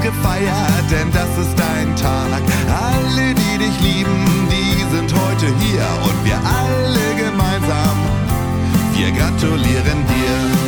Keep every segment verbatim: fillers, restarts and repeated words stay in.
gefeiert, denn das ist dein Tag. Alle, die dich lieben, die sind heute hier und wir alle gemeinsam, wir gratulieren dir.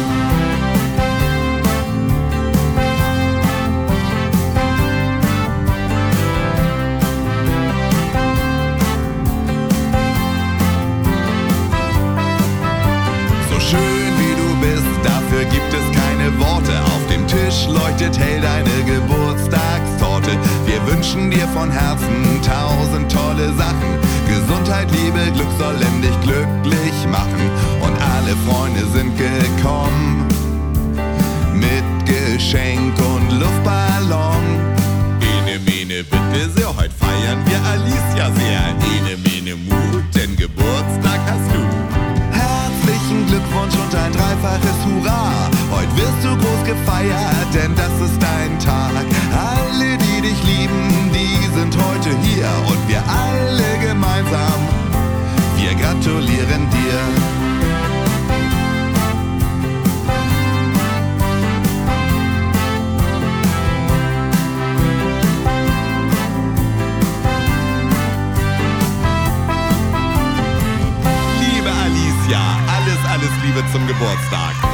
Schön wie du bist, dafür gibt es keine Worte. Auf dem Tisch leuchtet hell deine Geburtstagstorte. Wir wünschen dir von Herzen tausend tolle Sachen. Gesundheit, Liebe, Glück sollen dich glücklich machen. Und alle Freunde sind gekommen mit Geschenk und Luftballon. Ene, mene, bitte sehr, heute feiern wir Alicia sehr. Ene, mene, Mut, denn Geburtstag hast du. Herzlichen Glückwunsch und ein dreifaches Hurra. Heute wirst du groß gefeiert, denn das ist dein Tag. Alle, die dich lieben, die sind heute hier und wir alle gemeinsam, wir gratulieren dir. Alles, alles Liebe zum Geburtstag.